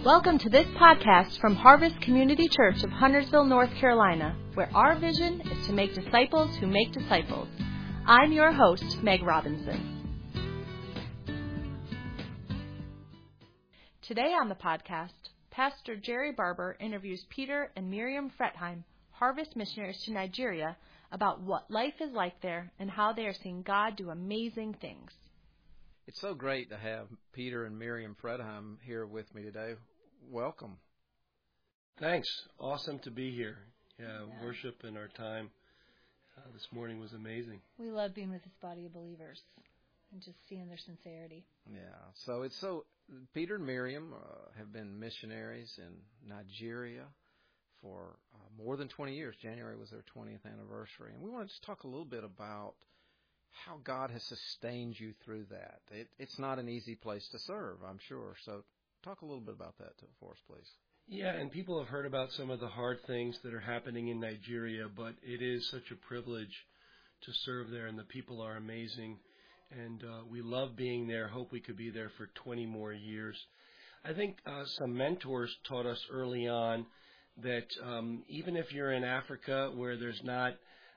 Welcome to this podcast from Harvest Community Church of Huntersville, North Carolina, where our vision is to make disciples who make disciples. I'm your host, Meg Robinson. Today on the podcast, Pastor Jerry Barber interviews Peter and Miriam Fretheim, Harvest missionaries to Nigeria, about what life is like there and how they are seeing God do amazing things. It's so great to have Peter and Miriam Fretheim here with me today. Welcome. Thanks. Awesome to be here. Worship and our time this morning was amazing. We love being with this body of believers and just seeing their sincerity. Yeah. Peter and Miriam have been missionaries in Nigeria for more than 20 years. January was their 20th anniversary. And we want to just talk a little bit about how God has sustained you through that. It's not an easy place to serve, I'm sure. So talk a little bit about that for us, please. Yeah, and people have heard about some of the hard things that are happening in Nigeria, but it is such a privilege to serve there, and the people are amazing. And we love being there. Hope we could be there for 20 more years. I think some mentors taught us early on that even if you're in Africa where there's not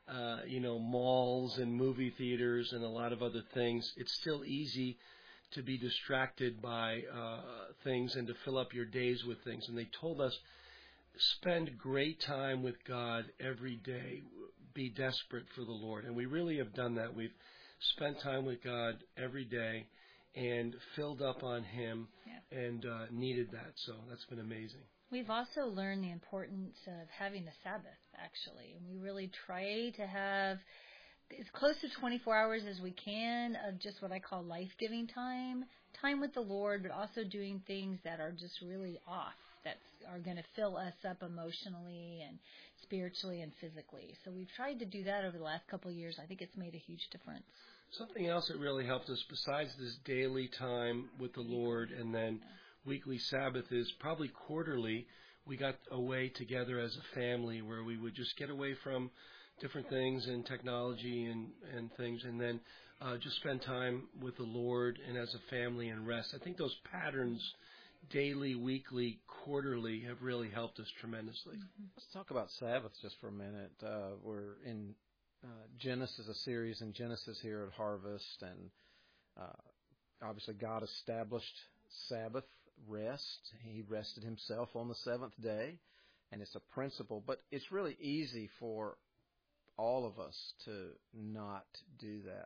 malls and movie theaters and a lot of other things, it's still easy to be distracted by things and to fill up your days with things. And they told us, spend great time with God every day. Be desperate for the Lord. And we really have done that. We've spent time with God every day and filled up on Him and needed that. So that's been amazing. We've also learned the importance of having a Sabbath, actually. And we really try to have as close to 24 hours as we can of just what I call life-giving time with the Lord, but also doing things that are just really off, that are going to fill us up emotionally and spiritually and physically. So we've tried to do that over the last couple of years. I think it's made a huge difference. Something else that really helped us besides this daily time with the Lord and then weekly Sabbath is probably quarterly we got away together as a family where we would just get away from different things and technology and things, and then just spend time with the Lord and as a family and rest. I think those patterns, daily, weekly, quarterly, have really helped us tremendously. Mm-hmm. Let's talk about Sabbath just for a minute. We're in Genesis, a series in Genesis here at Harvest, and obviously God established Sabbath rest. He rested Himself on the seventh day, and it's a principle, but it's really easy for all of us to not do that.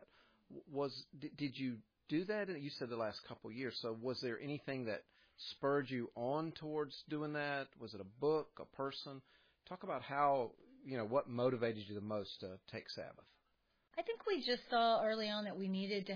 Did you do that? You said the last couple of years. So was there anything that spurred you on towards doing that? Was it a book, a person? Talk about how, what motivated you the most to take Sabbath. I think we just saw early on that we needed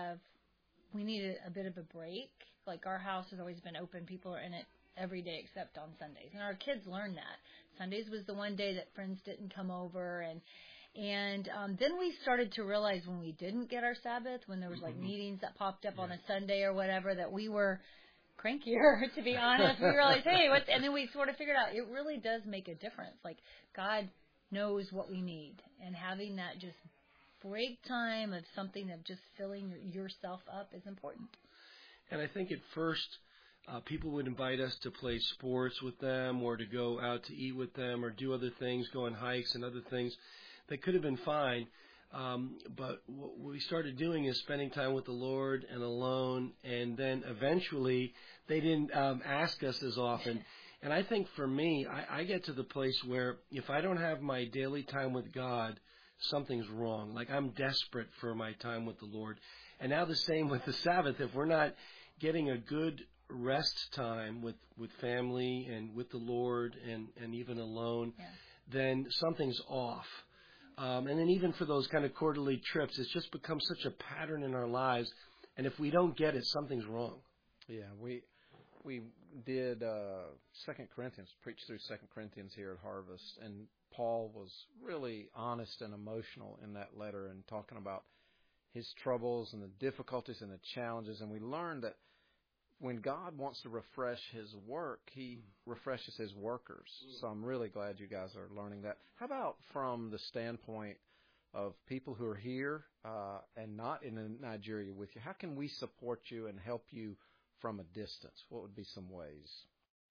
a bit of a break. Like, our house has always been open. People are in it every day except on Sundays. And our kids learned that. Sundays was the one day that friends didn't come over, and then we started to realize when we didn't get our Sabbath, when there was like meetings that popped up on a Sunday or whatever, that we were crankier, to be honest. We realized, and then we sort of figured out it really does make a difference. Like, God knows what we need, and having that just break time of something of just filling yourself up is important. And I think at first, people would invite us to play sports with them or to go out to eat with them or do other things, go on hikes and other things. That could have been fine, but what we started doing is spending time with the Lord and alone, and then eventually they didn't ask us as often. And I think for me, I get to the place where if I don't have my daily time with God, something's wrong. Like, I'm desperate for my time with the Lord. And now the same with the Sabbath. If we're not getting a good rest time with family and with the Lord and even alone, then something's off. And then even for those kind of quarterly trips, it's just become such a pattern in our lives. And if we don't get it, something's wrong. Yeah, we did 2 Corinthians, preached through 2 Corinthians here at Harvest. And Paul was really honest and emotional in that letter and talking about his troubles and the difficulties and the challenges. And we learned that when God wants to refresh His work, He refreshes His workers. So I'm really glad you guys are learning that. How about from the standpoint of people who are here and not in Nigeria with you? How can we support you and help you from a distance? What would be some ways?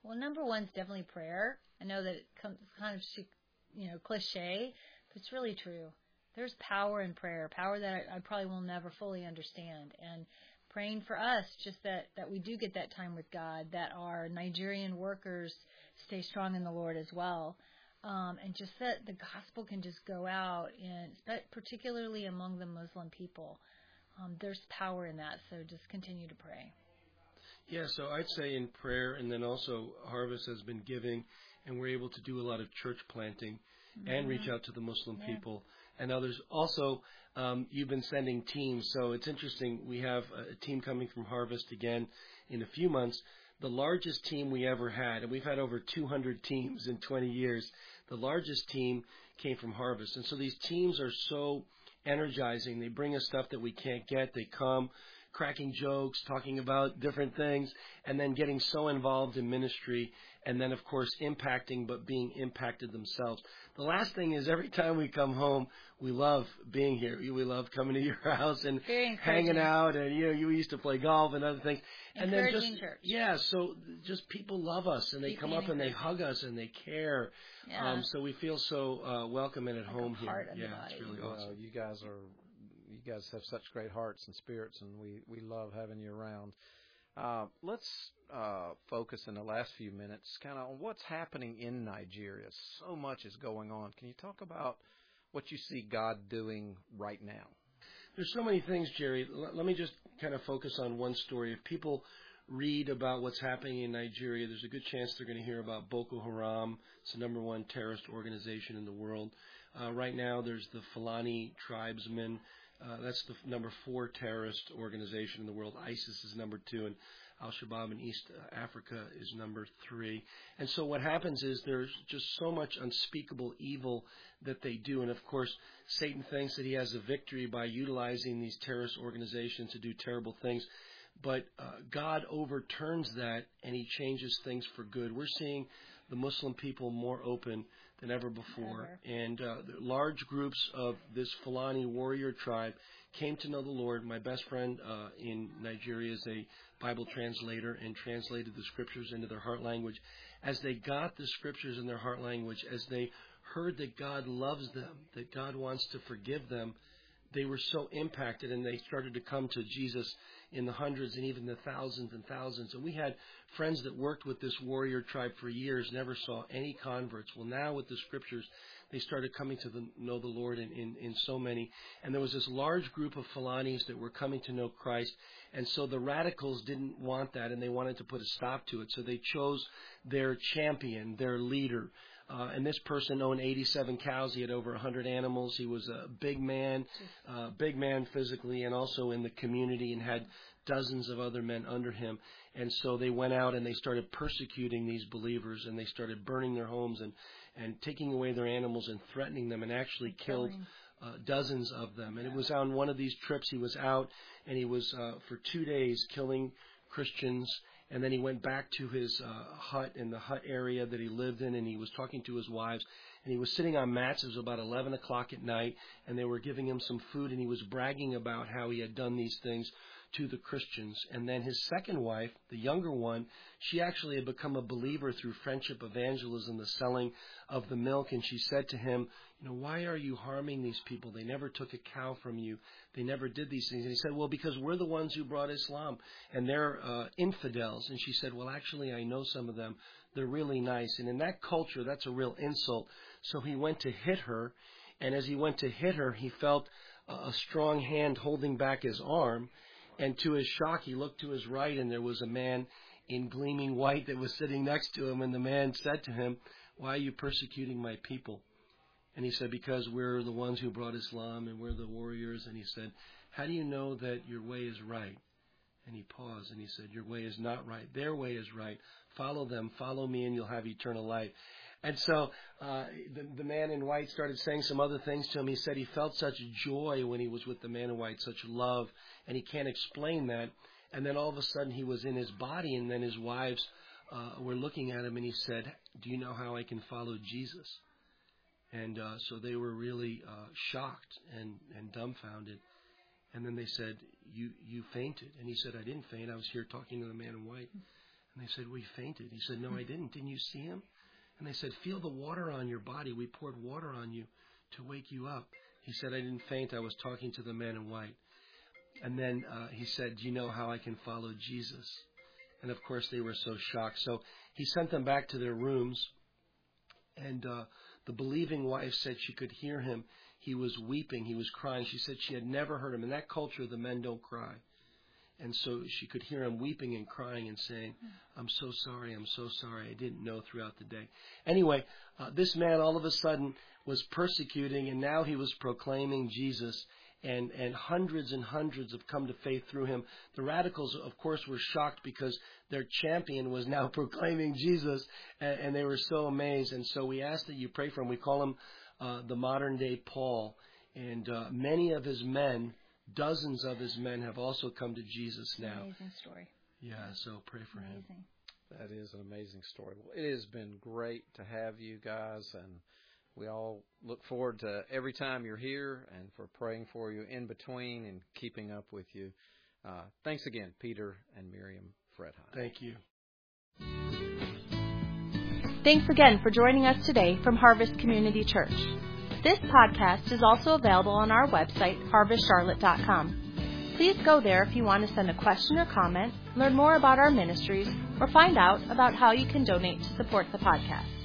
Well, number one's definitely prayer. I know that it comes kind of, cliche, but it's really true. There's power in prayer, power that I probably will never fully understand. And praying for us, just that we do get that time with God, that our Nigerian workers stay strong in the Lord as well. And just that the gospel can just go out, and particularly among the Muslim people. There's power in that, so just continue to pray. Yeah, so I'd say in prayer, and then also Harvest has been giving, and we're able to do a lot of church planting and reach out to the Muslim people and others. Also, you've been sending teams, so it's interesting. We have a team coming from Harvest again in a few months. The largest team we ever had, and we've had over 200 teams in 20 years, the largest team came from Harvest. And so these teams are so energizing. They bring us stuff that we can't get. They come cracking jokes, talking about different things, and then getting so involved in ministry, and then, of course, impacting, but being impacted themselves. The last thing is every time we come home, we love being here. We love coming to your house and hanging out, and, you used to play golf and other things. And then just, church. Yeah, so just people love us, and they come up and they hug us, and they care. Yeah. So we feel so welcome and at home here. Yeah, it's really awesome. You guys have such great hearts and spirits, and we love having you around. Let's focus in the last few minutes kind of on what's happening in Nigeria. So much is going on. Can you talk about what you see God doing right now? There's so many things, Jerry. Let me just kind of focus on one story. If people read about what's happening in Nigeria, there's a good chance they're going to hear about Boko Haram. It's the number one terrorist organization in the world. Right now, there's the Fulani tribesmen. That's the number 4 terrorist organization in the world. ISIS is number 2, and Al-Shabaab in East Africa is number 3. And so what happens is there's just so much unspeakable evil that they do. And, of course, Satan thinks that he has a victory by utilizing these terrorist organizations to do terrible things. But God overturns that, and he changes things for good. We're seeing the Muslim people more open than ever before. And large groups of this Fulani warrior tribe came to know the Lord. My best friend in Nigeria is a Bible translator and translated the scriptures into their heart language. As they got the scriptures in their heart language, as they heard that God loves them, that God wants to forgive them, they were so impacted, and they started to come to Jesus in the hundreds and even the thousands and thousands. And we had friends that worked with this warrior tribe for years, never saw any converts. Well, now with the scriptures, they started coming to know the Lord in so many. And there was this large group of Fulanis that were coming to know Christ. And so the radicals didn't want that, and they wanted to put a stop to it. So they chose their champion, their leader. And this person owned 87 cows. He had over 100 animals. He was a big man physically and also in the community, and had dozens of other men under him. And so they went out and they started persecuting these believers, and they started burning their homes and taking away their animals and threatening them, and actually killed dozens of them. And it was on one of these trips he was out, and he was for 2 days killing Christians. And then he went back to his hut in the hut area that he lived in, and he was talking to his wives. And he was sitting on mats. It was about 11 o'clock at night, and they were giving him some food, and he was bragging about how he had done these things to the Christians. And then his second wife, the younger one, she actually had become a believer through friendship evangelism, the selling of the milk. And she said to him, why are you harming these people? They never took a cow from you. They never did these things. And he said, well, because we're the ones who brought Islam, and they're infidels. And she said, well, actually, I know some of them. They're really nice. And in that culture, that's a real insult. So he went to hit her. And as he went to hit her, he felt a strong hand holding back his arm. And to his shock, he looked to his right, and there was a man in gleaming white that was sitting next to him. And the man said to him, why are you persecuting my people? And he said, because we're the ones who brought Islam, and we're the warriors. And he said, how do you know that your way is right? And he paused, and he said, your way is not right. Their way is right. Follow them. Follow me, and you'll have eternal life. And so the man in white started saying some other things to him. He said he felt such joy when he was with the man in white, such love, and he can't explain that. And then all of a sudden he was in his body, and then his wives were looking at him, and he said, do you know how I can follow Jesus? And so they were really shocked and dumbfounded. And then they said, you fainted. And he said, I didn't faint. I was here talking to the man in white. And they said, we fainted. He said, no, I didn't. Didn't you see him? And they said, feel the water on your body. We poured water on you to wake you up. He said, I didn't faint. I was talking to the man in white. And then he said, do you know how I can follow Jesus? And, of course, they were so shocked. So he sent them back to their rooms. And the believing wife said she could hear him. He was weeping. He was crying. She said she had never heard him. In that culture, the men don't cry. And so she could hear him weeping and crying and saying, I'm so sorry, I'm so sorry. I didn't know throughout the day. Anyway, this man all of a sudden was persecuting, and now he was proclaiming Jesus. And hundreds and hundreds have come to faith through him. The radicals, of course, were shocked because their champion was now proclaiming Jesus, and they were so amazed. And so we ask that you pray for him. We call him the modern-day Paul. And many of his men, dozens of his men, have also come to Jesus now. Amazing story. Yeah, so pray for him. That is an amazing story. Well, it has been great to have you guys, and we all look forward to every time you're here and for praying for you in between and keeping up with you. Thanks again, Peter and Miriam Fredheim. Thank you. Thanks again for joining us today from Harvest Community Church. This podcast is also available on our website, harvestcharlotte.com. Please go there if you want to send a question or comment, learn more about our ministries, or find out about how you can donate to support the podcast.